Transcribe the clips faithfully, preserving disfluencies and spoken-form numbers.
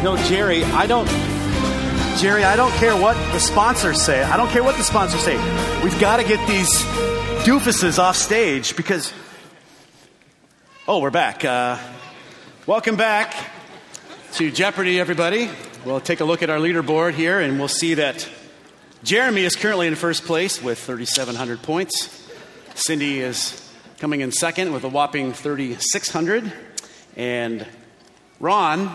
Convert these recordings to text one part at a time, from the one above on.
No, Jerry, I don't... Jerry, I don't care what the sponsors say. I don't care what the sponsors say. We've got to get these doofuses off stage because... Oh, we're back. Uh, welcome back to Jeopardy, everybody. We'll take a look at our leaderboard here, and we'll see that Jeremy is currently in first place with thirty-seven hundred points. Cindy is coming in second with a whopping thirty-six hundred. And Ron...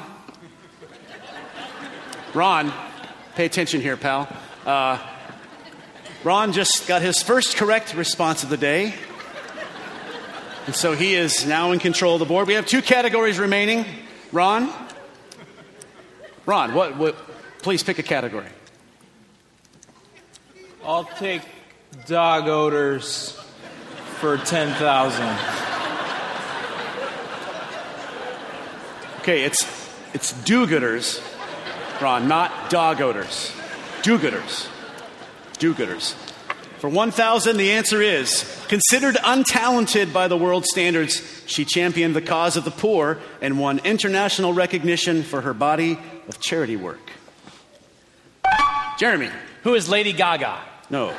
Ron... Pay attention here, pal. Uh, Ron just got his first correct response of the day. And so he is now in control of the board. We have two categories remaining. Ron? Ron, what, what please pick a category. I'll take dog odors for ten thousand. Okay, it's it's do-gooders. Ron, not dog odors. Do-gooders. Do-gooders. For one thousand, the answer is, considered untalented by the world standards, she championed the cause of the poor and won international recognition for her body of charity work. Jeremy. Who is Lady Gaga? No.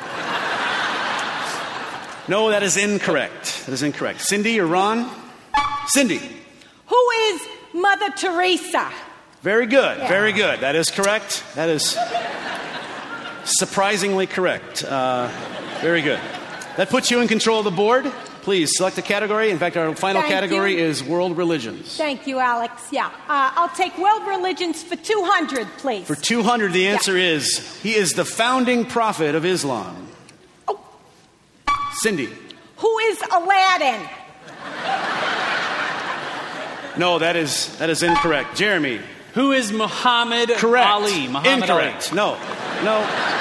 No, that is incorrect. That is incorrect. Cindy or Ron? Cindy. Who is Mother Teresa? Very good. Yeah. Very good. That is correct. That is surprisingly correct. Uh, very good. That puts you in control of the board. Please select a category. In fact, our final Thank category you. is world religions. Thank you, Alex. Yeah. Uh, I'll take world religions for two hundred, please. For two hundred, the answer yeah. is, he is the founding prophet of Islam. Oh. Cindy. Who is Aladdin? No, that is that is incorrect. Jeremy. Who is Muhammad Correct. Ali? Muhammad Incorrect. Ali. No. No.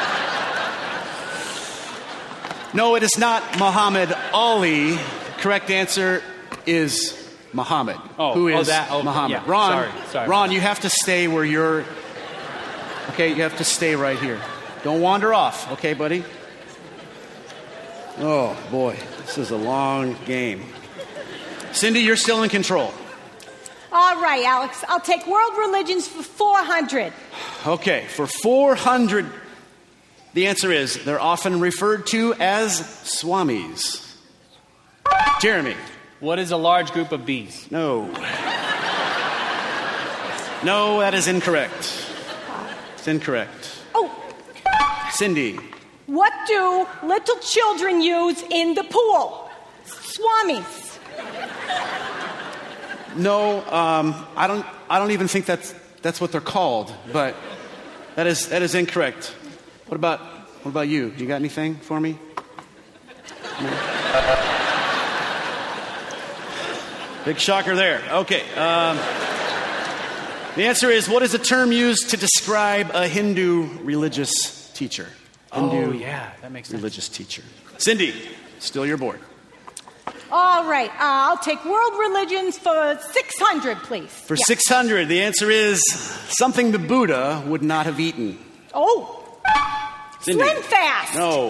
No, it is not Muhammad Ali. Correct answer is Muhammad. Oh, who oh, is that, oh, Muhammad. yeah, Ron, sorry, sorry. Ron, you have to stay where you're... Okay, you have to stay right here. Don't wander off, okay, buddy? Oh, boy. This is a long game. Cindy, you're still in control. All right, Alex. I'll take world religions for four hundred. Okay, for four hundred, the answer is they're often referred to as swamis. Jeremy. What is a large group of bees? No. No, that is incorrect. It's incorrect. Oh. Cindy. What do little children use in the pool? Swamis. No, um, I don't. I don't even think that's that's what they're called. But that is that is incorrect. What about what about you? You got anything for me? No? Big shocker there. Okay. Um, the answer is, what is a term used to describe a Hindu religious teacher? Hindu oh yeah, that makes sense. Religious teacher. Cindy, still your board. All right. Uh, I'll take world religions for six hundred, please. For yeah. six hundred, the answer is something the Buddha would not have eaten. Oh. Cindy. Slim Fast. No.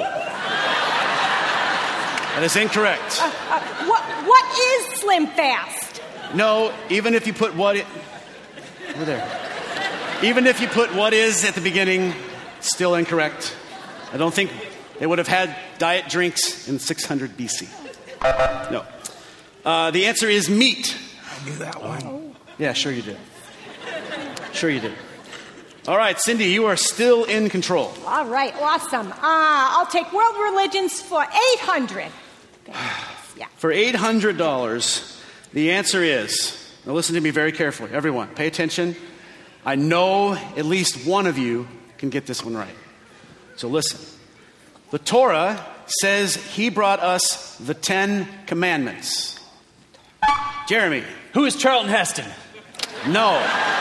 That is incorrect. Uh, uh, what, what is Slim Fast? No, even if you put what... It, over there. Even if you put what is at the beginning, still incorrect. I don't think they would have had diet drinks in six hundred B C. No. Uh, the answer is meat. I knew that one. Oh. Yeah, sure you did. Sure you did. All right, Cindy, you are still in control. All right, awesome. Uh, I'll take world religions for eight hundred. Yeah. For eight hundred dollars, the answer is... Now listen to me very carefully. Everyone, pay attention. I know at least one of you can get this one right. So listen. The Torah says he brought us the Ten Commandments. Jeremy. Who is Charlton Heston? No.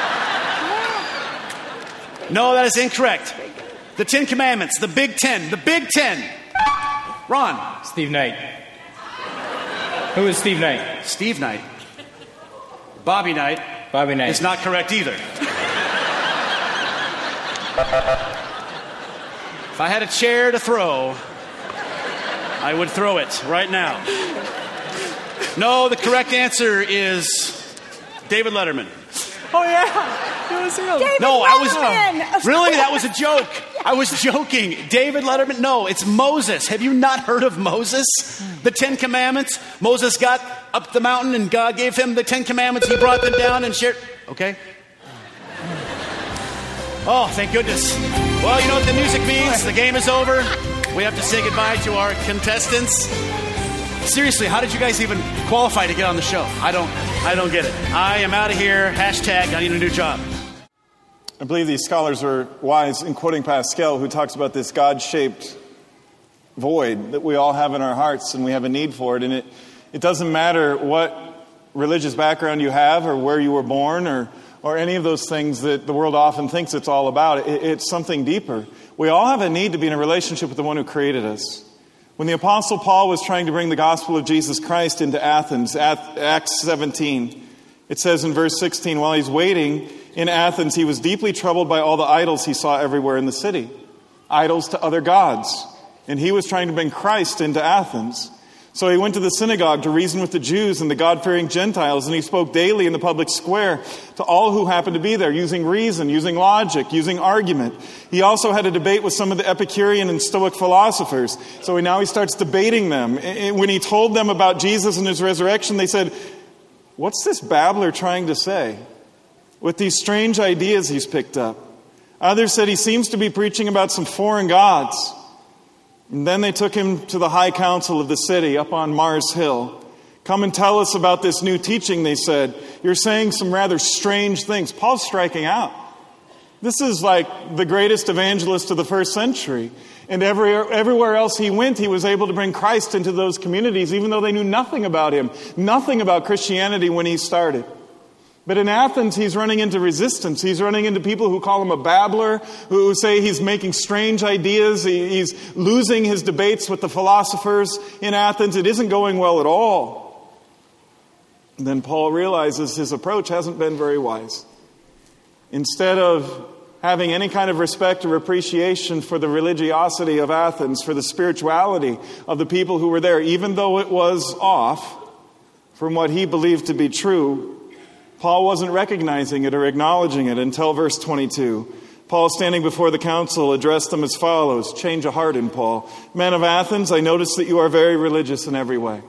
No, that is incorrect. The Ten Commandments, the Big Ten, the Big Ten. Ron. Steve Knight. Who is Steve Knight? Steve Knight. Bobby Knight. Bobby Knight. Is not correct either. If I had a chair to throw, I would throw it right now. No, the correct answer is David Letterman. Oh, yeah. David No, I was Letterman. really that was a joke. I was joking. David Letterman. No, it's Moses. Have you not heard of Moses? The Ten Commandments. Moses got up the mountain and God gave him the Ten Commandments. He brought them down and shared. Okay. Oh, thank goodness. Well, you know what the music means. The game is over. We have to say goodbye to our contestants. Seriously, how did you guys even qualify to get on the show? I don't, I don't get it. I am out of here. Hashtag I need a new job. I believe these scholars are wise in quoting Pascal, who talks about this God-shaped void that we all have in our hearts, and we have a need for it. And it, it doesn't matter what religious background you have or where you were born or, or any of those things that the world often thinks it's all about. It, it's something deeper. We all have a need to be in a relationship with the one who created us. When the Apostle Paul was trying to bring the gospel of Jesus Christ into Athens, Acts seventeen, it says in verse sixteen, while he's waiting in Athens, he was deeply troubled by all the idols he saw everywhere in the city. Idols to other gods. And he was trying to bring Christ into Athens. So he went to the synagogue to reason with the Jews and the God-fearing Gentiles, and he spoke daily in the public square to all who happened to be there, using reason, using logic, using argument. He also had a debate with some of the Epicurean and Stoic philosophers. So he, now he starts debating them. And when he told them about Jesus and his resurrection, they said, "What's this babbler trying to say with these strange ideas he's picked up?" Others said he seems to be preaching about some foreign gods. And then they took him to the high council of the city up on Mars Hill. "Come and tell us about this new teaching," they said. "You're saying some rather strange things." Paul's striking out. This is like the greatest evangelist of the first century. And every, everywhere else he went, he was able to bring Christ into those communities, even though they knew nothing about him, nothing about Christianity when he started. But in Athens, he's running into resistance. He's running into people who call him a babbler, who say he's making strange ideas. He's losing his debates with the philosophers in Athens. It isn't going well at all. And then Paul realizes his approach hasn't been very wise. Instead of having any kind of respect or appreciation for the religiosity of Athens, for the spirituality of the people who were there, even though it was off from what he believed to be true, Paul wasn't recognizing it or acknowledging it until verse twenty-two. Paul, standing before the council, addressed them as follows. Change of heart in Paul. "Men of Athens, I notice that you are very religious in every way.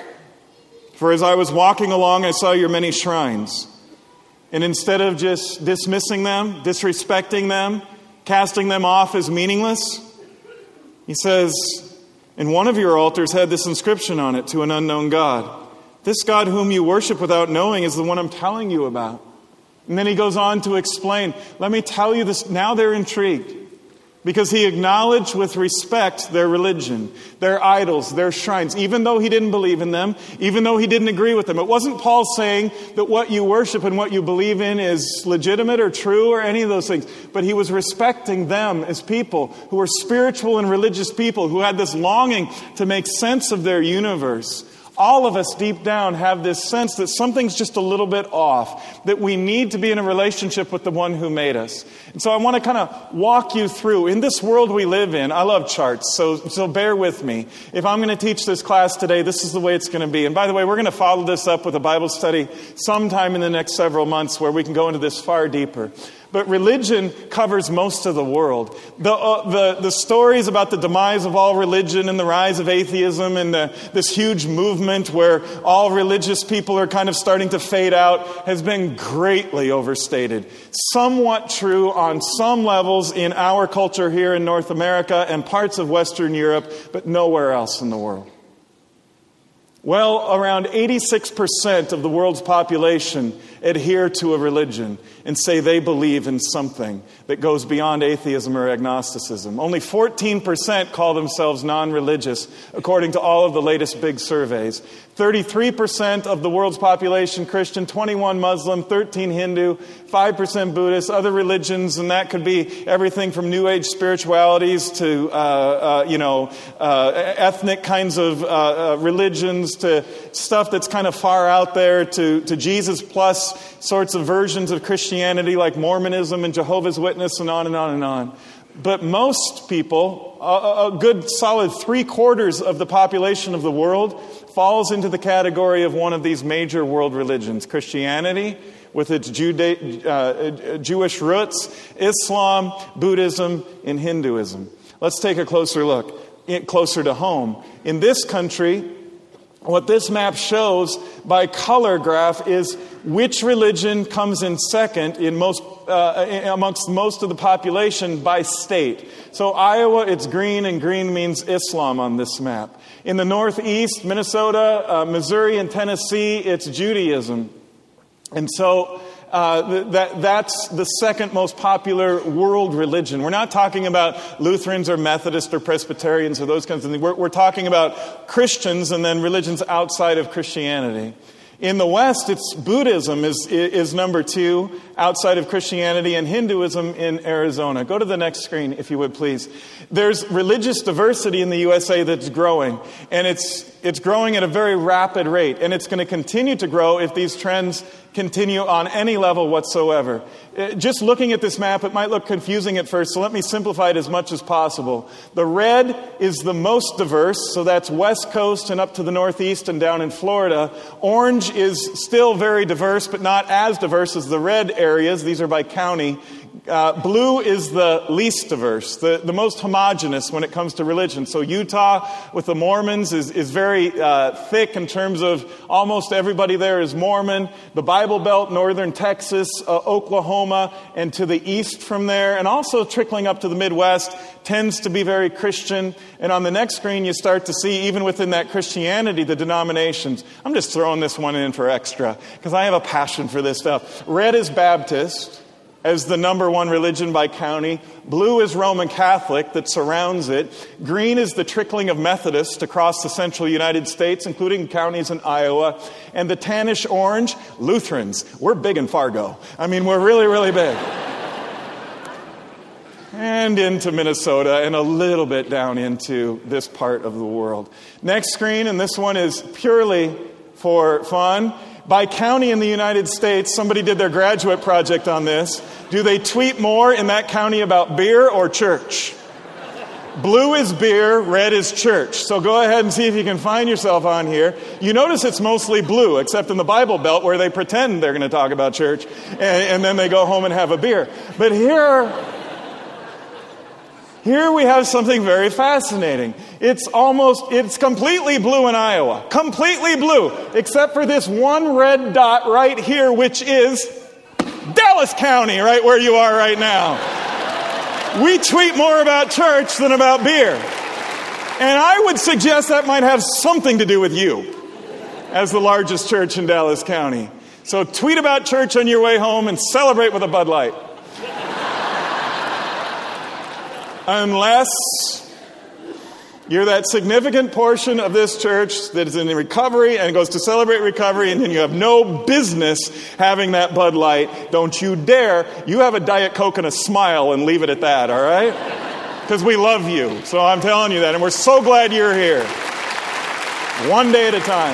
For as I was walking along, I saw your many shrines. And instead of just dismissing them, disrespecting them, casting them off as meaningless," he says, "and one of your altars had this inscription on it, to an unknown God. This God whom you worship without knowing is the one I'm telling you about." And then he goes on to explain, let me tell you this. Now they're intrigued because he acknowledged with respect their religion, their idols, their shrines, even though he didn't believe in them, even though he didn't agree with them. It wasn't Paul saying that what you worship and what you believe in is legitimate or true or any of those things. But he was respecting them as people who were spiritual and religious people who had this longing to make sense of their universe. All of us deep down have this sense that something's just a little bit off, that we need to be in a relationship with the one who made us. And so I want to kind of walk you through, in this world we live in, I love charts, so, so bear with me. If I'm going to teach this class today, this is the way it's going to be. And by the way, we're going to follow this up with a Bible study sometime in the next several months where we can go into this far deeper. But religion covers most of the world. The, uh, the, the stories about the demise of all religion and the rise of atheism and the, this huge movement where all religious people are kind of starting to fade out has been greatly overstated. Somewhat true on some levels in our culture here in North America and parts of Western Europe, but nowhere else in the world. Well, around eighty-six percent of the world's population adhere to a religion and say they believe in something that goes beyond atheism or agnosticism. Only fourteen percent call themselves non-religious, according to all of the latest big surveys. thirty-three percent of the world's population Christian, twenty-one Muslim, thirteen Hindu, five percent Buddhist, other religions, and that could be everything from New Age spiritualities to, uh, uh, you know, uh, ethnic kinds of uh, uh, religions, to stuff that's kind of far out there, to, to Jesus plus sorts of versions of Christianity like Mormonism and Jehovah's Witness, and on and on and on. But most people, a, a good solid three quarters of the population of the world, falls into the category of one of these major world religions: Christianity, with its Juda- uh, Jewish roots, Islam, Buddhism, and Hinduism. Let's take a closer look, closer to home. In this country, what this map shows by color graph is which religion comes in second in most uh, amongst most of the population by state. So Iowa, it's green, and green means Islam on this map. In the Northeast, Minnesota, uh, Missouri, and Tennessee, it's Judaism. And so uh, that that's the second most popular world religion. We're not talking about Lutherans or Methodists or Presbyterians or those kinds of things. We're, we're talking about Christians and then religions outside of Christianity. In the West, it's Buddhism is, is number two outside of Christianity, and Hinduism in Arizona. Go to the next screen, if you would, please. There's religious diversity in the U S A that's growing, and it's it's growing at a very rapid rate, and it's going to continue to grow if these trends continue on any level whatsoever. Just looking at this map, it might look confusing at first, so let me simplify it as much as possible. The red is the most diverse, so that's West Coast and up to the Northeast and down in Florida. Orange is still very diverse, but not as diverse as the red areas. These are by county. Uh, blue is the least diverse, the, the most homogenous when it comes to religion. So Utah with the Mormons is, is very uh, thick in terms of almost everybody there is Mormon. The Bible Belt, northern Texas, uh, Oklahoma, and to the east from there, and also trickling up to the Midwest, tends to be very Christian. And on the next screen, you start to see, even within that Christianity, the denominations. I'm just throwing this one in for extra, because I have a passion for this stuff. Red is Baptist as the number one religion by county. Blue is Roman Catholic that surrounds it. Green is the trickling of Methodists across the central United States, including counties in Iowa. And the tannish orange, Lutherans. We're big in Fargo. I mean, we're really, really big. And into Minnesota, and a little bit down into this part of the world. Next screen, and this one is purely for fun. By county in the United States, somebody did their graduate project on this. Do they tweet more in that county about beer or church? Blue is beer, red is church. So go ahead and see if you can find yourself on here. You notice it's mostly blue, except in the Bible Belt where they pretend they're going to talk about church, and, and then they go home and have a beer. But here... Here we have something very fascinating. It's almost, it's completely blue in Iowa. Completely blue. Except for this one red dot right here, which is Dallas County, right where you are right now. We tweet more about church than about beer. And I would suggest that might have something to do with you as the largest church in Dallas County. So tweet about church on your way home and celebrate with a Bud Light. Unless you're that significant portion of this church that is in recovery and goes to celebrate recovery, and then you have no business having that Bud Light. Don't you dare. You have a Diet Coke and a smile and leave it at that, all right? Because we love you. So I'm telling you that. And we're so glad you're here. One day at a time.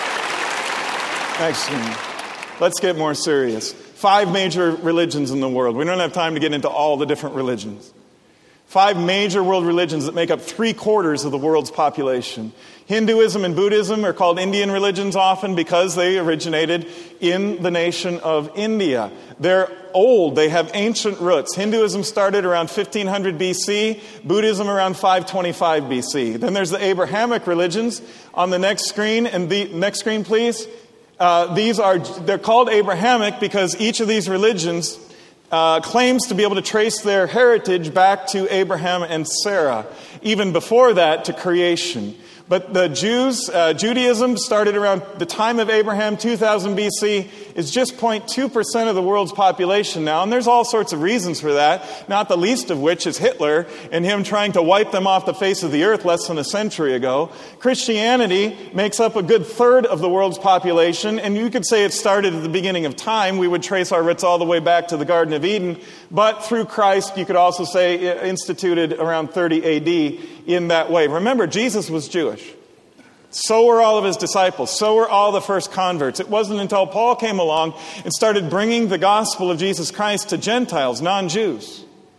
Next, let's get more serious. Five major religions in the world. We don't have time to get into all the different religions. Five major world religions that make up three quarters of the world's population. Hinduism and Buddhism are called Indian religions often because they originated in the nation of India. They're old. They have ancient roots. Hinduism started around fifteen hundred B C, Buddhism around five twenty-five B C. Then there's the Abrahamic religions on the next screen. And the next screen, please. Uh, these are, they're called Abrahamic because each of these religions Uh, claims to be able to trace their heritage back to Abraham and Sarah, even before that to creation. But the Jews, uh, Judaism started around the time of Abraham, two thousand B C, is just zero point two percent of the world's population now. And there's all sorts of reasons for that, not the least of which is Hitler and him trying to wipe them off the face of the earth less than a century ago. Christianity makes up a good third of the world's population, and you could say it started at the beginning of time. We would trace our roots all the way back to the Garden of Eden. But through Christ, you could also say instituted around thirty A D in that way. Remember, Jesus was Jewish. So were all of his disciples. So were all the first converts. It wasn't until Paul came along and started bringing the gospel of Jesus Christ to Gentiles, non-Jews,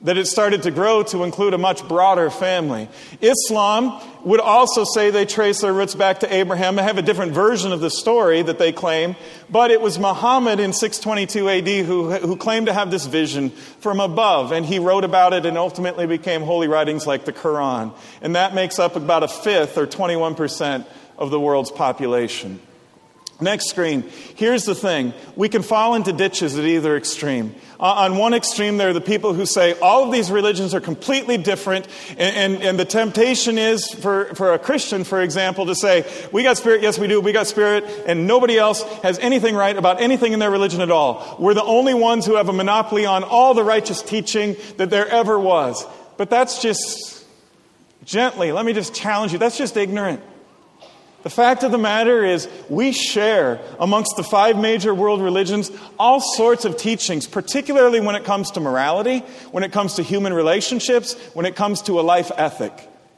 that it started to grow to include a much broader family. Islam would also say they trace their roots back to Abraham. They have a different version of the story that they claim, but it was Muhammad in six twenty-two A D who, who claimed to have this vision from above, and he wrote about it and ultimately became holy writings like the Quran. And that makes up about a fifth or twenty-one percent of the world's population. Next screen. Here's the thing. We can fall into ditches at either extreme. Uh, on one extreme, there are the people who say all of these religions are completely different, and, and, and the temptation is for, for a Christian, for example, to say, we got spirit, yes we do, we got spirit, and nobody else has anything right about anything in their religion at all. We're the only ones who have a monopoly on all the righteous teaching that there ever was. But that's just, gently, let me just challenge you, that's just ignorant. The fact of the matter is, we share amongst the five major world religions all sorts of teachings, particularly when it comes to morality, when it comes to human relationships, when it comes to a life ethic.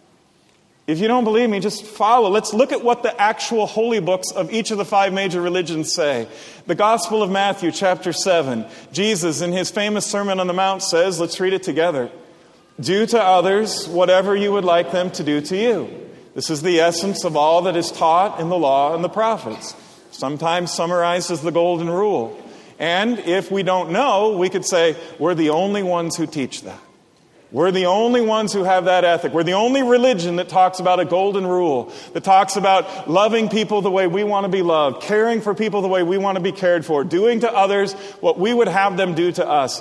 If you don't believe me, just follow. Let's look at what the actual holy books of each of the five major religions say. The Gospel of Matthew, chapter seven. Jesus, in his famous Sermon on the Mount, says, let's read it together. Do to others whatever you would like them to do to you. This is the essence of all that is taught in the law and the prophets, sometimes summarized as the golden rule. And if we don't know, we could say, we're the only ones who teach that. We're the only ones who have that ethic. We're the only religion that talks about a golden rule, that talks about loving people the way we want to be loved, caring for people the way we want to be cared for, doing to others what we would have them do to us.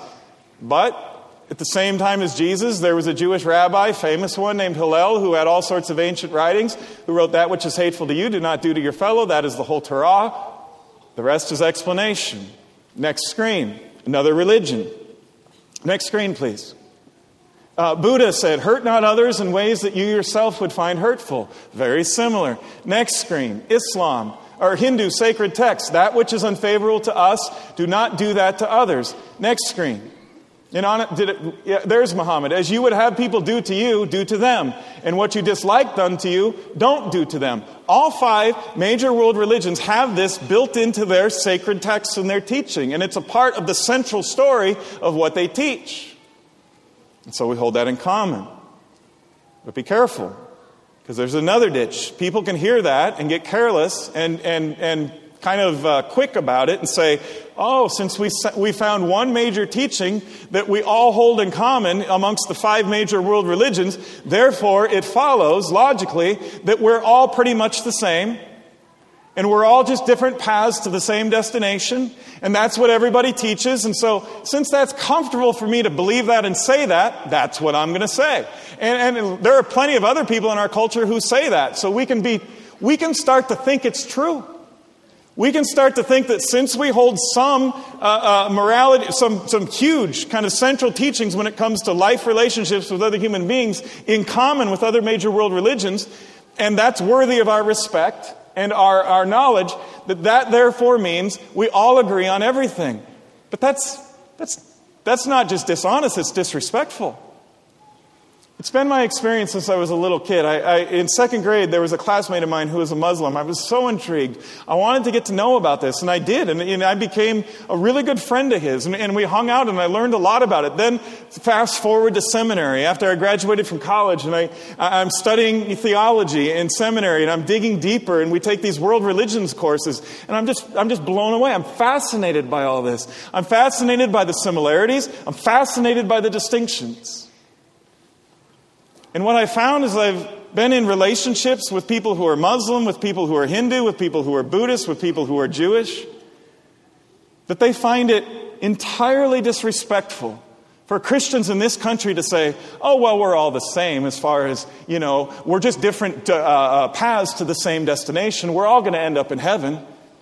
But at the same time as Jesus, there was a Jewish rabbi, famous one named Hillel, who had all sorts of ancient writings, who wrote, that which is hateful to you, do not do to your fellow. That is the whole Torah. The rest is explanation. Next screen. Another religion. Next screen, please. Uh, Buddha said, hurt not others in ways that you yourself would find hurtful. Very similar. Next screen. Islam. Or Hindu sacred text. That which is unfavorable to us, do not do that to others. Next screen. And on it, did it, yeah, there's Muhammad. As you would have people do to you, do to them. And what you dislike done to you, don't do to them. All five major world religions have this built into their sacred texts and their teaching. And it's a part of the central story of what they teach. And so we hold that in common. But be careful, because there's another ditch. People can hear that and get careless and, and, and kind of uh, quick about it and say, oh, since we we found one major teaching that we all hold in common amongst the five major world religions, therefore it follows, logically, that we're all pretty much the same, and we're all just different paths to the same destination, and that's what everybody teaches, and so since that's comfortable for me to believe that and say that, that's what I'm going to say. And, and there are plenty of other people in our culture who say that, so we can be, we can start to think it's true. We can start to think that since we hold some uh, uh, morality, some, some huge kind of central teachings when it comes to life relationships with other human beings in common with other major world religions, and that's worthy of our respect and our, our knowledge, that that therefore means we all agree on everything. But that's, that's, that's not just dishonest, it's disrespectful. It's been my experience since I was a little kid. I, I, in second grade, there was a classmate of mine who was a Muslim. I was so intrigued. I wanted to get to know about this, and I did. And, and I became a really good friend of his. And, and we hung out, and I learned a lot about it. Then fast forward to seminary. After I graduated from college, and I, I'm studying theology in seminary, and I'm digging deeper, and we take these world religions courses. And I'm just, I'm just blown away. I'm fascinated by all this. I'm fascinated by the similarities. I'm fascinated by the distinctions. And what I found is I've been in relationships with people who are Muslim, with people who are Hindu, with people who are Buddhist, with people who are Jewish, that they find it entirely disrespectful for Christians in this country to say, oh, well, we're all the same as far as, you know, we're just different uh, uh, paths to the same destination. We're all going to end up in heaven.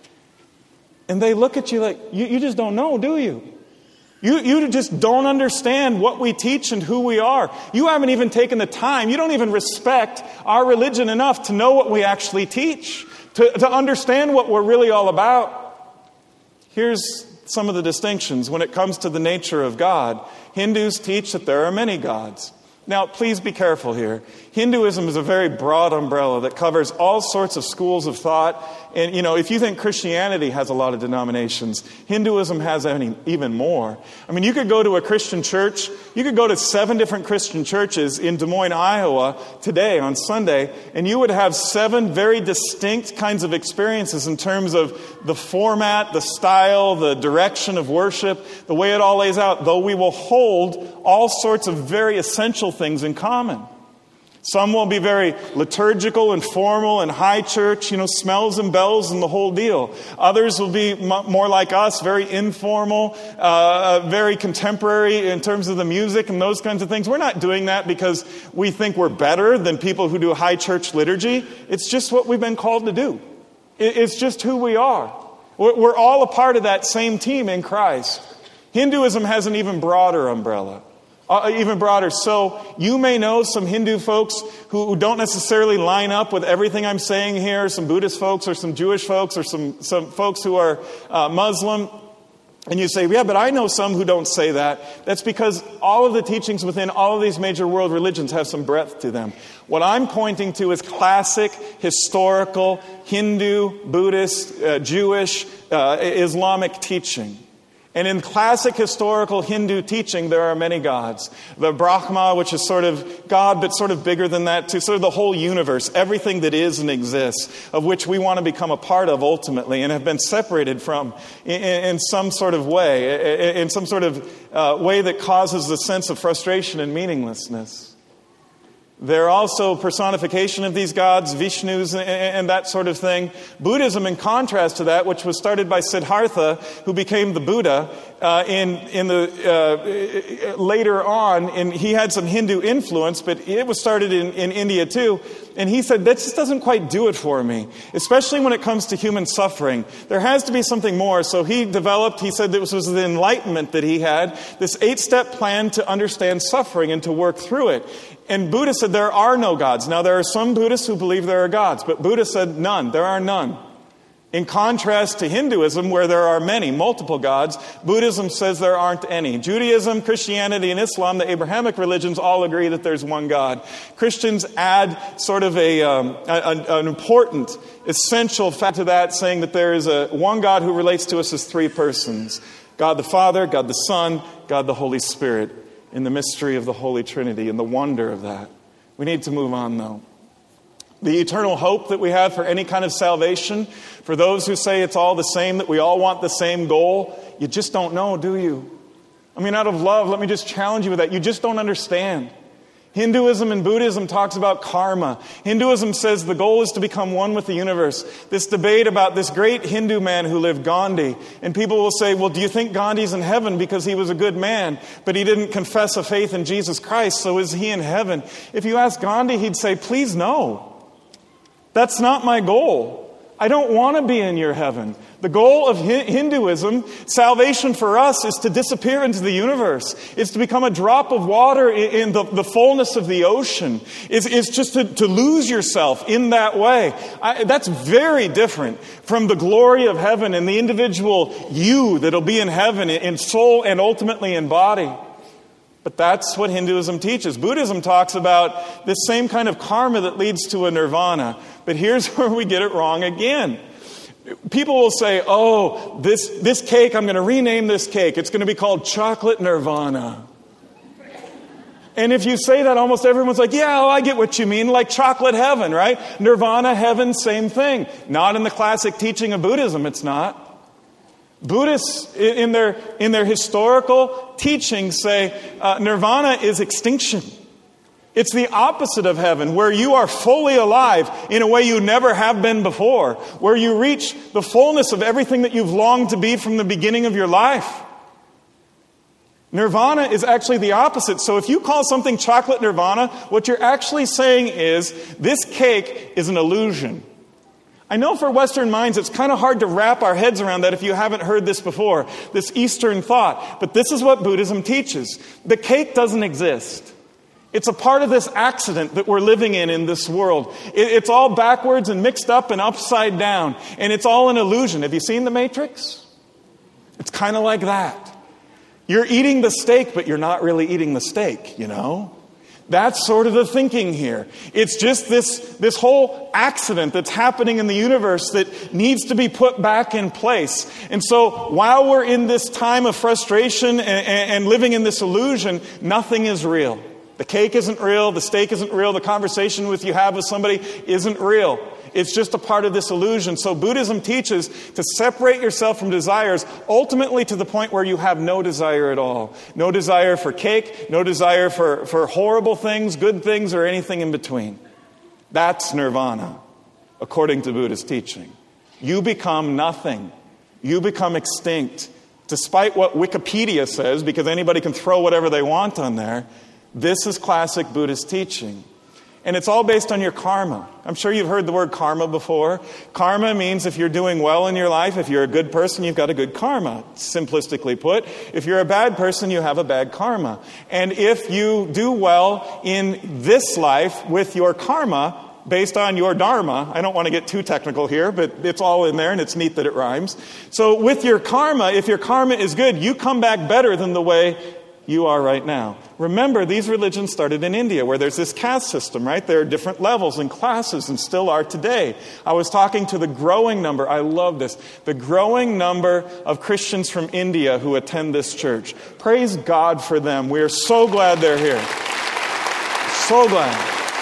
And they look at you like, you, you just don't know, do you? You, you just don't understand what we teach and who we are. You haven't even taken the time. You don't even respect our religion enough to know what we actually teach, to, to understand what we're really all about. Here's some of the distinctions when it comes to the nature of God. Hindus teach that there are many gods. Now, please be careful here. Hinduism is a very broad umbrella that covers all sorts of schools of thought. And, you know, if you think Christianity has a lot of denominations, Hinduism has any, even more. I mean, you could go to a Christian church, you could go to seven different Christian churches in Des Moines, Iowa today on Sunday, and you would have seven very distinct kinds of experiences in terms of the format, the style, the direction of worship, the way it all lays out, though we will hold all sorts of very essential things in common. Some will be very liturgical and formal and high church, you know, smells and bells and the whole deal. Others will be m- more like us, very informal, uh, very contemporary in terms of the music and those kinds of things. We're not doing that because we think we're better than people who do high church liturgy. It's just what we've been called to do. It- it's just who we are. We're, we're all a part of that same team in Christ. Hinduism has an even broader umbrella. Uh, even broader. So you may know some Hindu folks who, who don't necessarily line up with everything I'm saying here, some Buddhist folks or some Jewish folks or some, some folks who are uh, Muslim. And you say, yeah, but I know some who don't say that. That's because all of the teachings within all of these major world religions have some breadth to them. What I'm pointing to is classic, historical, Hindu, Buddhist, uh, Jewish, uh, Islamic teaching. And in classic historical Hindu teaching, there are many gods. The Brahma, which is sort of God, but sort of bigger than that too. Sort of the whole universe, everything that is and exists, of which we want to become a part of ultimately and have been separated from in, in some sort of way, in some sort of uh, way that causes a sense of frustration and meaninglessness. They're also personification of these gods, Vishnus and that sort of thing. Buddhism, in contrast to that, which was started by Siddhartha, who became the Buddha, uh, in in the uh, later on, and he had some Hindu influence, but it was started in, in India too. And he said, that just doesn't quite do it for me, especially when it comes to human suffering. There has to be something more. So he developed, he said this was the enlightenment that he had, this eight-step plan to understand suffering and to work through it. And Buddha said there are no gods. Now, there are some Buddhists who believe there are gods, but Buddha said none. There are none. In contrast to Hinduism, where there are many, multiple gods, Buddhism says there aren't any. Judaism, Christianity, and Islam, the Abrahamic religions, all agree that there's one God. Christians add sort of a, um, a, an important, essential fact to that, saying that there is a one God who relates to us as three persons. God the Father, God the Son, God the Holy Spirit, in the mystery of the Holy Trinity and the wonder of that. We need to move on, though. The eternal hope that we have for any kind of salvation, for those who say it's all the same, that we all want the same goal, you just don't know, do you? I mean, out of love, let me just challenge you with that. You just don't understand. Hinduism and Buddhism talks about karma. Hinduism says the goal is to become one with the universe. This debate about this great Hindu man who lived, Gandhi. And people will say, well, do you think Gandhi's in heaven because he was a good man, but he didn't confess a faith in Jesus Christ, so is he in heaven? If you ask Gandhi, he'd say, please no. That's not my goal. I don't want to be in your heaven. The goal of Hinduism, salvation for us, is to disappear into the universe. It's to become a drop of water in the, the fullness of the ocean. It's, it's just to, to lose yourself in that way. I, that's very different from the glory of heaven and the individual you that'll be in heaven in soul and ultimately in body. But that's what Hinduism teaches. Buddhism talks about this same kind of karma that leads to a nirvana. But here's where we get it wrong again. People will say, oh, this, this cake, I'm going to rename this cake. It's going to be called Chocolate Nirvana. And if you say that, almost everyone's like, yeah, oh, I get what you mean. Like chocolate heaven, right? Nirvana, heaven, same thing. Not in the classic teaching of Buddhism, it's not. Buddhists, in their, in their historical teachings, say uh, nirvana is extinction. It's the opposite of heaven, where you are fully alive in a way you never have been before, where you reach the fullness of everything that you've longed to be from the beginning of your life. Nirvana is actually the opposite. So if you call something chocolate nirvana, what you're actually saying is this cake is an illusion. I know for Western minds it's kind of hard to wrap our heads around that if you haven't heard this before, this Eastern thought. But this is what Buddhism teaches. The cake doesn't exist. It's a part of this accident that we're living in in this world. It's all backwards and mixed up and upside down. And it's all an illusion. Have you seen The Matrix? It's kind of like that. You're eating the steak, but you're not really eating the steak, you know? That's sort of the thinking here. It's just this, this whole accident that's happening in the universe that needs to be put back in place. And so while we're in this time of frustration and, and, and living in this illusion, nothing is real. The cake isn't real. The steak isn't real. The conversation with you have with somebody isn't real. It's just a part of this illusion. So Buddhism teaches to separate yourself from desires, ultimately to the point where you have no desire at all. No desire for cake, no desire for, for horrible things, good things, or anything in between. That's nirvana, according to Buddhist teaching. You become nothing. You become extinct. Despite what Wikipedia says, because anybody can throw whatever they want on there, this is classic Buddhist teaching. And it's all based on your karma. I'm sure you've heard the word karma before. Karma means if you're doing well in your life, if you're a good person, you've got a good karma, simplistically put. If you're a bad person, you have a bad karma. And if you do well in this life with your karma, based on your dharma, I don't want to get too technical here, but it's all in there and it's neat that it rhymes. So with your karma, if your karma is good, you come back better than the way you are right now. Remember, these religions started in India, where there's this caste system, right? There are different levels and classes, and still are today. I was talking to the growing number, I love this, the growing number of Christians from India who attend this church. Praise God for them. We are so glad they're here. So glad.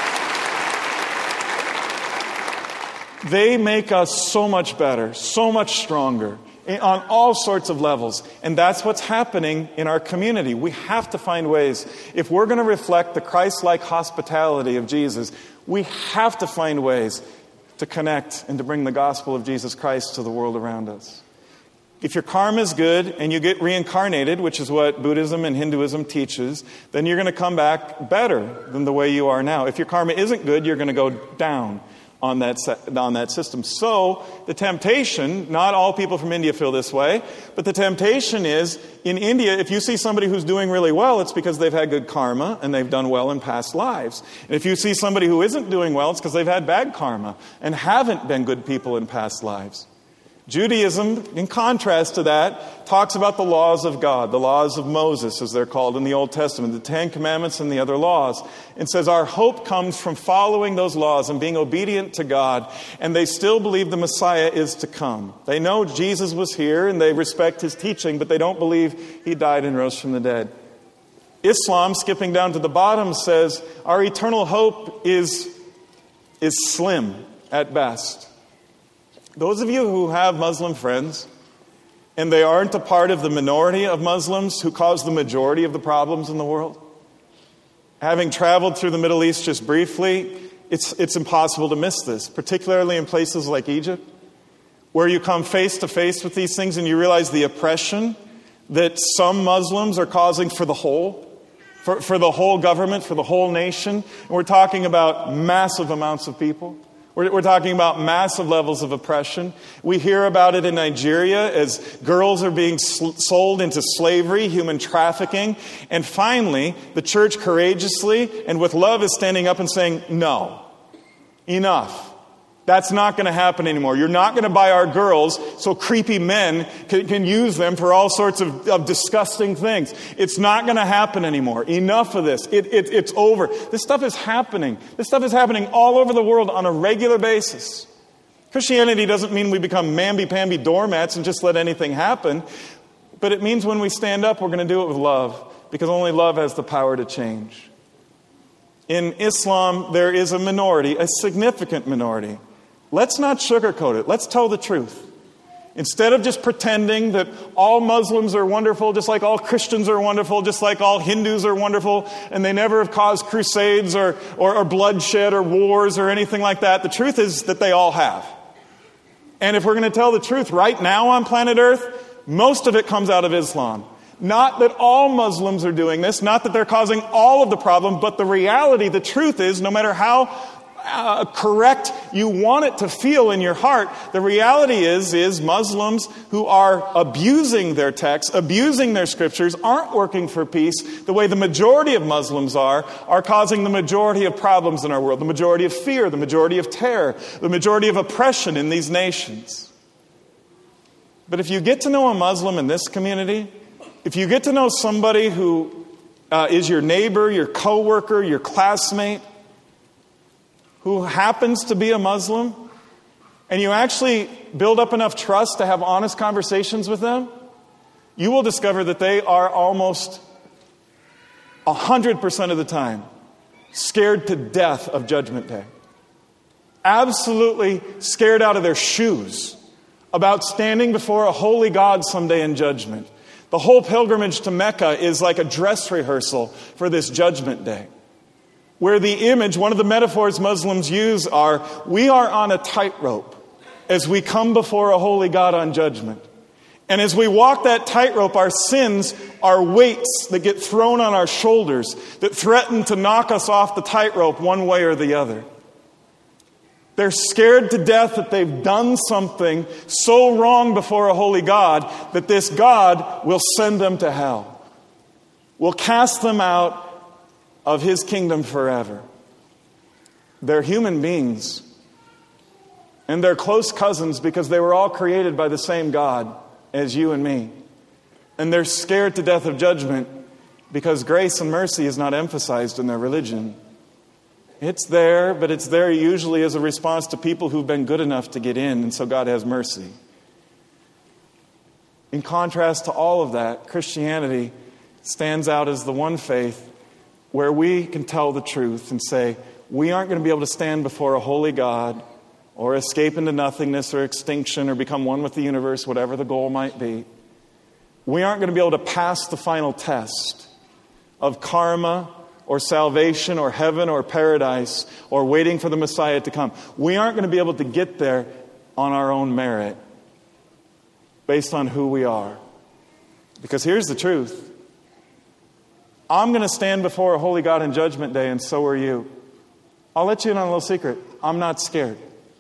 They make us so much better, so much stronger, on all sorts of levels. And that's what's happening in our community. We have to find ways. If we're going to reflect the Christ-like hospitality of Jesus, we have to find ways to connect and to bring the gospel of Jesus Christ to the world around us. If your karma is good and you get reincarnated, which is what Buddhism and Hinduism teaches, then you're going to come back better than the way you are now. If your karma isn't good, you're going to go down on that on that system. So the temptation, not all people from India feel this way, but the temptation is, in India, if you see somebody who's doing really well, it's because they've had good karma and they've done well in past lives. And if you see somebody who isn't doing well, it's because they've had bad karma and haven't been good people in past lives. Judaism, in contrast to that, talks about the laws of God, the laws of Moses, as they're called in the Old Testament, the Ten Commandments and the other laws, and says our hope comes from following those laws and being obedient to God, and they still believe the Messiah is to come. They know Jesus was here, and they respect his teaching, but they don't believe he died and rose from the dead. Islam, skipping down to the bottom, says our eternal hope is, is slim at best. Those of you who have Muslim friends, and they aren't a part of the minority of Muslims who cause the majority of the problems in the world, having traveled through the Middle East just briefly, it's, it's impossible to miss this, particularly in places like Egypt, where you come face to face with these things and you realize the oppression that some Muslims are causing for the whole, for, for the whole government, for the whole nation. And we're talking about massive amounts of people. We're, we're talking about massive levels of oppression. We hear about it in Nigeria as girls are being sl- sold into slavery, human trafficking. And finally, the church courageously and with love is standing up and saying, no, enough. That's not going to happen anymore. You're not going to buy our girls so creepy men can, can use them for all sorts of, of disgusting things. It's not going to happen anymore. Enough of this. It, it, it's over. This stuff is happening. This stuff is happening all over the world on a regular basis. Christianity doesn't mean we become mamby-pamby doormats and just let anything happen. But it means when we stand up, we're going to do it with love, because only love has the power to change. In Islam, there is a minority, a significant minority. Let's not sugarcoat it. Let's tell the truth. Instead of just pretending that all Muslims are wonderful, just like all Christians are wonderful, just like all Hindus are wonderful, and they never have caused crusades or, or, or bloodshed or wars or anything like that, the truth is that they all have. And if we're going to tell the truth right now on planet Earth, most of it comes out of Islam. Not that all Muslims are doing this, not that they're causing all of the problem, but the reality, the truth is, no matter how Uh, correct you want it to feel in your heart, the reality is is Muslims who are abusing their texts, abusing their scriptures, aren't working for peace the way the majority of Muslims are, are causing the majority of problems in our world, the majority of fear, the majority of terror, the majority of oppression in these nations. But if you get to know a Muslim in this community, if you get to know somebody who uh, is your neighbor, your coworker, your classmate, who happens to be a Muslim, and you actually build up enough trust to have honest conversations with them, you will discover that they are almost one hundred percent of the time scared to death of Judgment Day. Absolutely scared out of their shoes about standing before a holy God someday in judgment. The whole pilgrimage to Mecca is like a dress rehearsal for this Judgment Day, where the image, one of the metaphors Muslims use are, we are on a tightrope as we come before a holy God on judgment. And as we walk that tightrope, our sins are weights that get thrown on our shoulders that threaten to knock us off the tightrope one way or the other. They're scared to death that they've done something so wrong before a holy God that this God will send them to hell, will cast them out of His kingdom forever. They're human beings, and they're close cousins because they were all created by the same God as you and me. And they're scared to death of judgment because grace and mercy is not emphasized in their religion. It's there, but it's there usually as a response to people who've been good enough to get in, and so God has mercy. In contrast to all of that, Christianity stands out as the one faith where we can tell the truth and say, we aren't going to be able to stand before a holy God or escape into nothingness or extinction or become one with the universe, whatever the goal might be. We aren't going to be able to pass the final test of karma or salvation or heaven or paradise or waiting for the Messiah to come. We aren't going to be able to get there on our own merit based on who we are. Because here's the truth. I'm going to stand before a holy God in Judgment Day, and so are you. I'll let you in on a little secret. I'm not scared.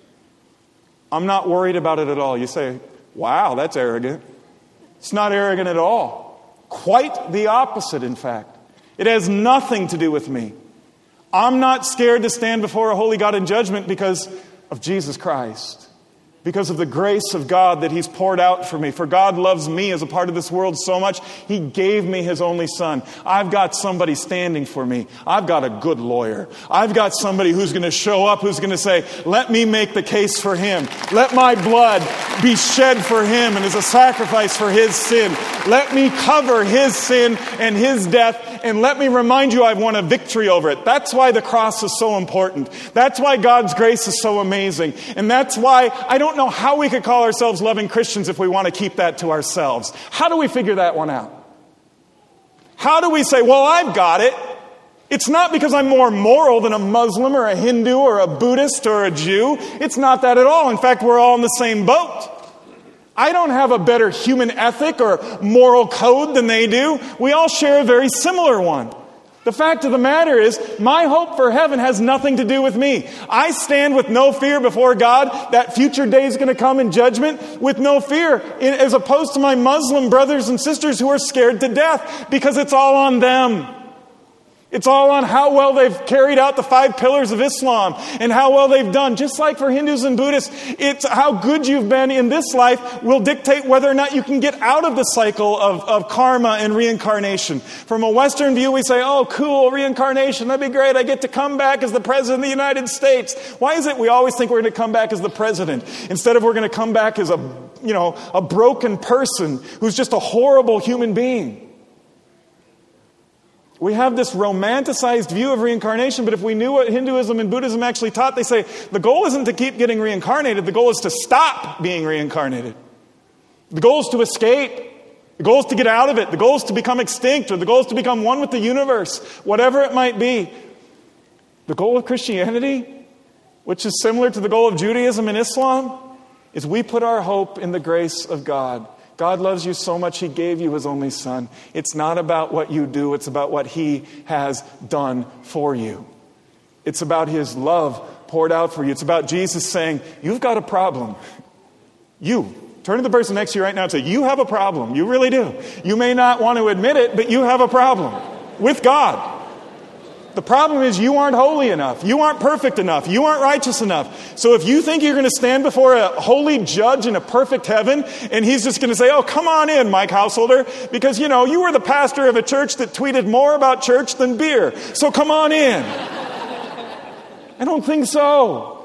I'm not worried about it at all. You say, wow, that's arrogant. It's not arrogant at all. Quite the opposite, in fact. It has nothing to do with me. I'm not scared to stand before a holy God in judgment because of Jesus Christ. Because of the grace of God that He's poured out for me. For God loves me as a part of this world so much, He gave me His only Son. I've got somebody standing for me. I've got a good lawyer. I've got somebody who's going to show up, who's going to say, let me make the case for Him. Let my blood be shed for Him and as a sacrifice for His sin. Let me cover His sin and His death, and let me remind you I've won a victory over it. That's why the cross is so important. That's why God's grace is so amazing. And that's why I don't know how we could call ourselves loving Christians if we want to keep that to ourselves. How do we figure that one out? How do we say, well, I've got it. It's not because I'm more moral than a Muslim or a Hindu or a Buddhist or a Jew. It's not that at all. In fact, we're all in the same boat. I don't have a better human ethic or moral code than they do. We all share a very similar one. The fact of the matter is, my hope for heaven has nothing to do with me. I stand with no fear before God. That future day is going to come in judgment with no fear, as opposed to my Muslim brothers and sisters who are scared to death because it's all on them. It's all on how well they've carried out the five pillars of Islam and how well they've done. Just like for Hindus and Buddhists, it's how good you've been in this life will dictate whether or not you can get out of the cycle of, of karma and reincarnation. From a Western view, we say, oh, cool, reincarnation, that'd be great. I get to come back as the President of the United States. Why is it we always think we're going to come back as the President instead of we're going to come back as a, you know, a broken person who's just a horrible human being? We have this romanticized view of reincarnation, but if we knew what Hinduism and Buddhism actually taught, they say the goal isn't to keep getting reincarnated. The goal is to stop being reincarnated. The goal is to escape. The goal is to get out of it. The goal is to become extinct, or the goal is to become one with the universe, whatever it might be. The goal of Christianity, which is similar to the goal of Judaism and Islam, is we put our hope in the grace of God. God loves you so much, He gave you His only Son. It's not about what you do. It's about what He has done for you. It's about His love poured out for you. It's about Jesus saying, you've got a problem. You. Turn to the person next to you right now and say, you have a problem. You really do. You may not want to admit it, but you have a problem with God. The problem is you aren't holy enough. You aren't perfect enough. You aren't righteous enough. So if you think you're going to stand before a holy judge in a perfect heaven, and he's just going to say, oh, come on in, Mike Householder, because, you know, you were the pastor of a church that tweeted more about church than beer. So come on in. I don't think so.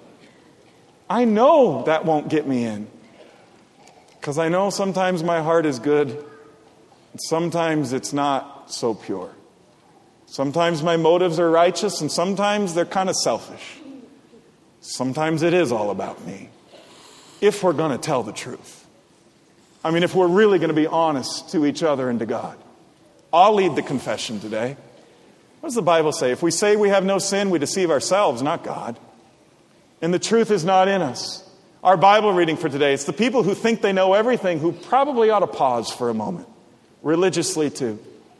I know that won't get me in. Because I know sometimes my heart is good, and sometimes it's not so pure. Sometimes my motives are righteous, and sometimes they're kind of selfish. Sometimes it is all about me. If we're going to tell the truth. I mean, if we're really going to be honest to each other and to God. I'll lead the confession today. What does the Bible say? If we say we have no sin, we deceive ourselves, not God. And the truth is not in us. Our Bible reading for today, it's the people who think they know everything who probably ought to pause for a moment. Religiously too.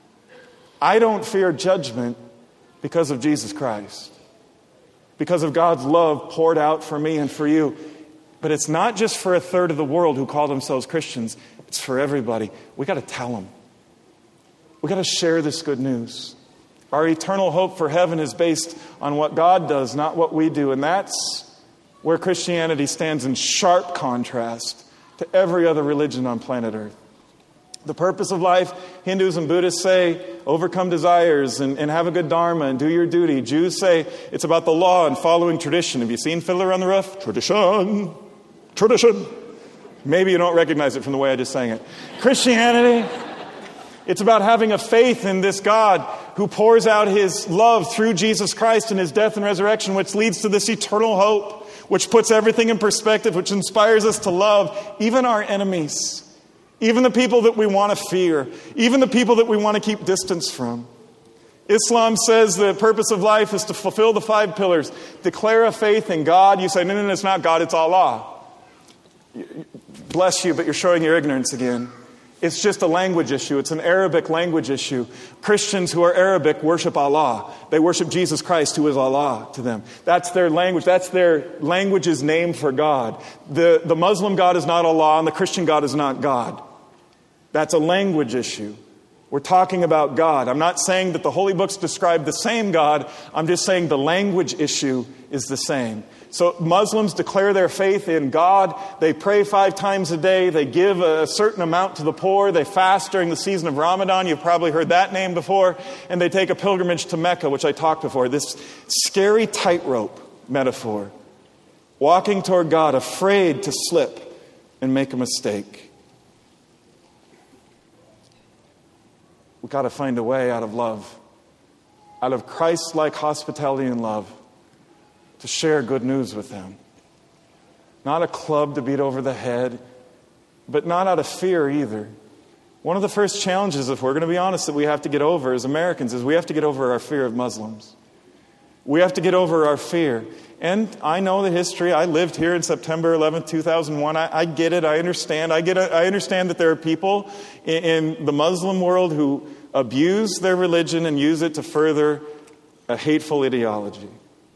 I don't fear judgment because of Jesus Christ. Because of God's love poured out for me and for you. But it's not just for a third of the world who call themselves Christians. It's for everybody. We got to tell them. We got to share this good news. Our eternal hope for heaven is based on what God does, not what we do. And that's where Christianity stands in sharp contrast to every other religion on planet Earth. The purpose of life, Hindus and Buddhists say, overcome desires and, and have a good dharma and do your duty. Jews say it's about the law and following tradition. Have you seen Fiddler on the Roof? Tradition. Tradition. Maybe you don't recognize it from the way I just sang it. Christianity, it's about having a faith in this God who pours out his love through Jesus Christ and his death and resurrection, which leads to this eternal hope, which puts everything in perspective, which inspires us to love even our enemies. Even the people that we want to fear. Even the people that we want to keep distance from. Islam says the purpose of life is to fulfill the five pillars. Declare a faith in God. You say, no, no, no, it's not God, it's Allah. Bless you, but you're showing your ignorance again. It's just a language issue. It's an Arabic language issue. Christians who are Arabic worship Allah. They worship Jesus Christ, who is Allah to them. That's their language. That's their language's name for God. The, the Muslim God is not Allah, and the Christian God is not God. That's a language issue. We're talking about God. I'm not saying that the holy books describe the same God. I'm just saying the language issue is the same. So Muslims declare their faith in God. They pray five times a day. They give a certain amount to the poor. They fast during the season of Ramadan. You've probably heard that name before. And they take a pilgrimage to Mecca, which I talked before. This scary tightrope metaphor. Walking toward God, afraid to slip and make a mistake. We've got to find a way out of love. Out of Christ-like hospitality and love. To share good news with them. Not a club to beat over the head, but not out of fear either. One of the first challenges, if we're going to be honest, that we have to get over as Americans is we have to get over our fear of Muslims. We have to get over our fear. And I know the history. I lived here in September eleventh, two thousand one. I, I get it. I understand. I get it. I understand that there are people in, in the Muslim world who abuse their religion and use it to further a hateful ideology.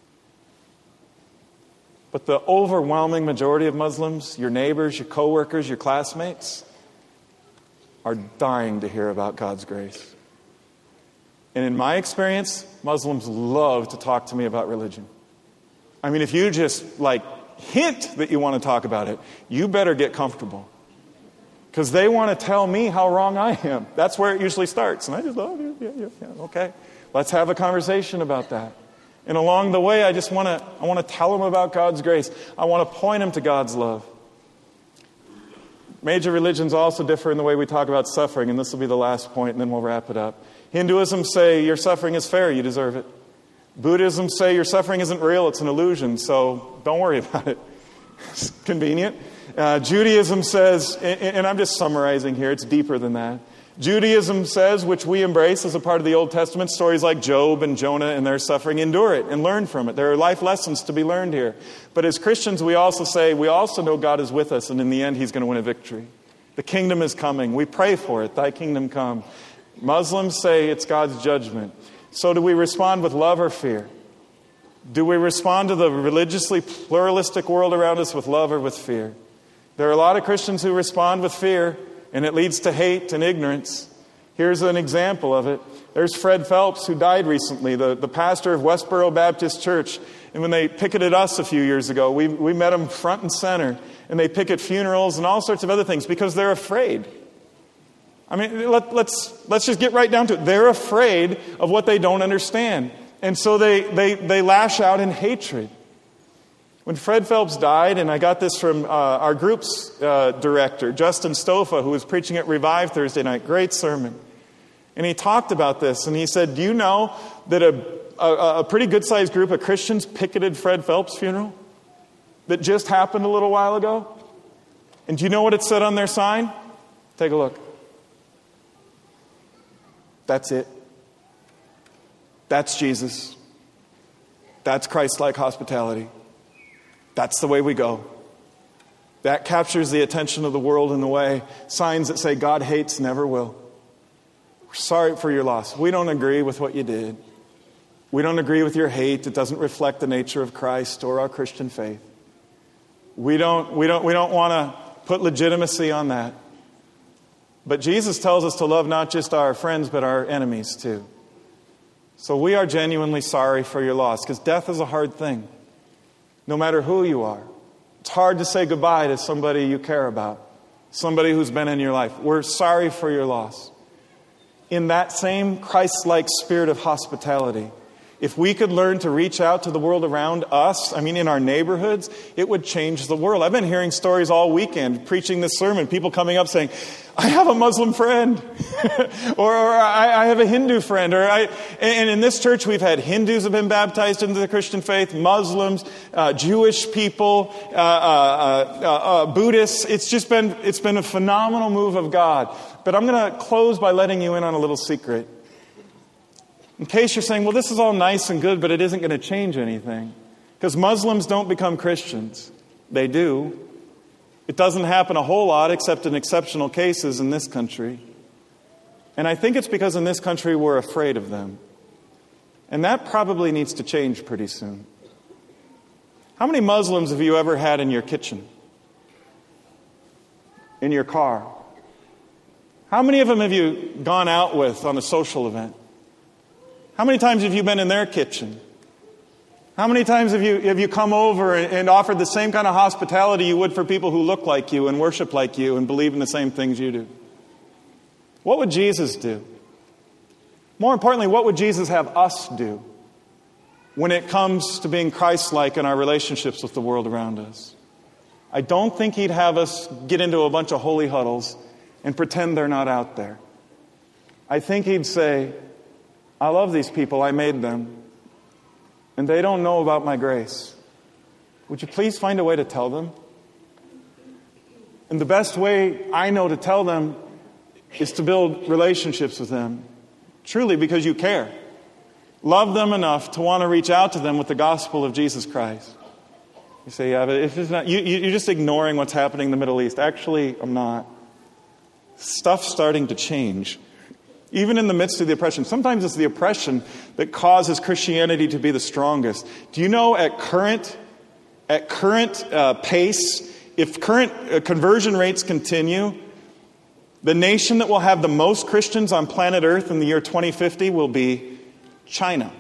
But the overwhelming majority of Muslims, your neighbors, your coworkers, your classmates, are dying to hear about God's grace. And in my experience, Muslims love to talk to me about religion. I mean, if you just, like, hint that you want to talk about it, you better get comfortable. Because they want to tell me how wrong I am. That's where it usually starts. And I just, oh, yeah, yeah, yeah, okay. Let's have a conversation about that. And along the way, I just want to I want to tell them about God's grace. I want to point them to God's love. Major religions also differ in the way we talk about suffering, and this will be the last point, and then we'll wrap it up. Hinduism say your suffering is fair, you deserve it. Buddhism say your suffering isn't real, it's an illusion, so don't worry about it. It's convenient. Uh, Judaism says, and, and I'm just summarizing here, it's deeper than that. Judaism says, which we embrace as a part of the Old Testament, stories like Job and Jonah and their suffering, endure it and learn from it. There are life lessons to be learned here. But as Christians, we also say, we also know God is with us, and in the end, He's going to win a victory. The kingdom is coming. We pray for it. Thy kingdom come. Muslims say it's God's judgment. So do we respond with love or fear? Do we respond to the religiously pluralistic world around us with love or with fear? There are a lot of Christians who respond with fear, and it leads to hate and ignorance. Here's an example of it. There's Fred Phelps, who died recently, the, the pastor of Westboro Baptist Church. And when they picketed us a few years ago, we, we met them front and center. And they picket funerals and all sorts of other things because they're afraid. I mean, let, let's, let's just get right down to it. They're afraid of what they don't understand. And so they, they, they lash out in hatred. When Fred Phelps died, and I got this from uh, our group's uh, director, Justin Stofa, who was preaching at Revive Thursday night, great sermon. And he talked about this, and he said, do you know that a, a, a pretty good-sized group of Christians picketed Fred Phelps' funeral that just happened a little while ago? And do you know what it said on their sign? Take a look. That's it. That's Jesus. That's Christ-like hospitality. That's the way we go. That captures the attention of the world in the way signs that say God hates never will. We're sorry for your loss. We don't agree with what you did. We don't agree with your hate. It doesn't reflect the nature of Christ or our Christian faith. We don't, we don't, we don't want to put legitimacy on that. But Jesus tells us to love not just our friends, but our enemies too. So we are genuinely sorry for your loss, because death is a hard thing. No matter who you are. It's hard to say goodbye to somebody you care about, somebody who's been in your life. We're sorry for your loss. In that same Christ-like spirit of hospitality, if we could learn to reach out to the world around us, I mean in our neighborhoods, it would change the world. I've been hearing stories all weekend, preaching this sermon, people coming up saying, I have a Muslim friend, or, or I, I have a Hindu friend. Or I, and in this church we've had Hindus have been baptized into the Christian faith, Muslims, uh, Jewish people, uh, uh, uh, uh, Buddhists. It's just been, it's been a phenomenal move of God. But I'm going to close by letting you in on a little secret. In case you're saying, well, this is all nice and good, but it isn't going to change anything. Because Muslims don't become Christians. They do. It doesn't happen a whole lot except in exceptional cases in this country. And I think it's because in this country we're afraid of them. And that probably needs to change pretty soon. How many Muslims have you ever had in your kitchen? In your car? How many of them have you gone out with on a social event? How many times have you been in their kitchen? How many times have you have you come over and, and offered the same kind of hospitality you would for people who look like you and worship like you and believe in the same things you do? What would Jesus do? More importantly, what would Jesus have us do when it comes to being Christ-like in our relationships with the world around us? I don't think he'd have us get into a bunch of holy huddles and pretend they're not out there. I think he'd say, I love these people, I made them, and they don't know about my grace. Would you please find a way to tell them? And the best way I know to tell them is to build relationships with them, truly because you care. Love them enough to want to reach out to them with the gospel of Jesus Christ. You say, yeah, but if it's not, you, you're just ignoring what's happening in the Middle East. Actually, I'm not. Stuff's starting to change. Even in the midst of the oppression. Sometimes it's the oppression that causes Christianity to be the strongest. Do you know at current, at current uh, pace, if current uh, conversion rates continue, the nation that will have the most Christians on planet Earth in the year twenty fifty will be China.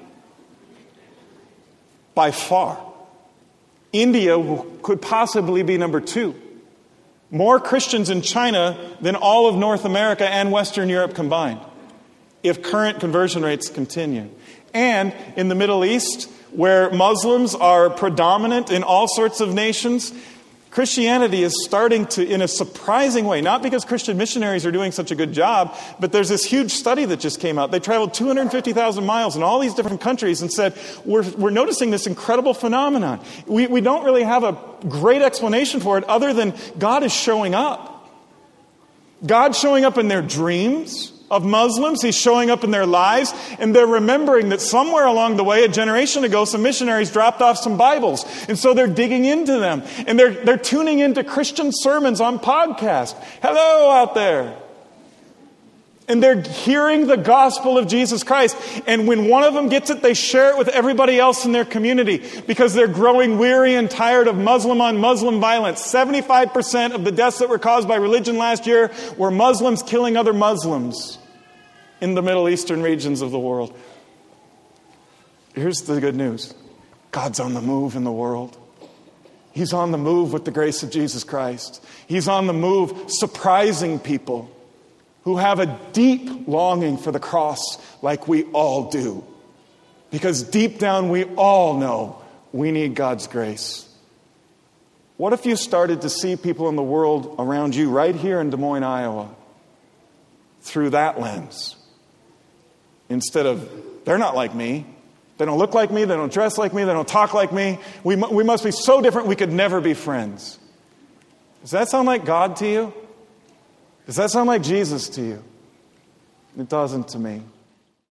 By far. India could possibly be number two. More Christians in China than all of North America and Western Europe combined, if current conversion rates continue. And in the Middle East, where Muslims are predominant in all sorts of nations, Christianity is starting to, in a surprising way, not because Christian missionaries are doing such a good job, but there's this huge study that just came out. They traveled two hundred fifty thousand miles in all these different countries and said, we're, we're noticing this incredible phenomenon. We, we don't really have a great explanation for it other than God is showing up. God's showing up in their dreams of Muslims. He's showing up in their lives, and they're remembering that somewhere along the way, a generation ago, some missionaries dropped off some Bibles, and so they're digging into them, and they're they're tuning into Christian sermons on podcast. Hello out there. And they're hearing the gospel of Jesus Christ. And when one of them gets it, they share it with everybody else in their community because they're growing weary and tired of Muslim on Muslim violence. seventy-five percent of the deaths that were caused by religion last year were Muslims killing other Muslims. in the Middle Eastern regions of the world. Here's the good news. God's on the move in the world. He's on the move with the grace of Jesus Christ. He's on the move surprising people who have a deep longing for the cross like we all do. Because deep down we all know we need God's grace. What if you started to see people in the world around you right here in Des Moines, Iowa, through that lens? Instead of, they're not like me. They don't look like me. They don't dress like me. They don't talk like me. We, mu- we must be so different we could never be friends. Does that sound like God to you? Does that sound like Jesus to you? It doesn't to me.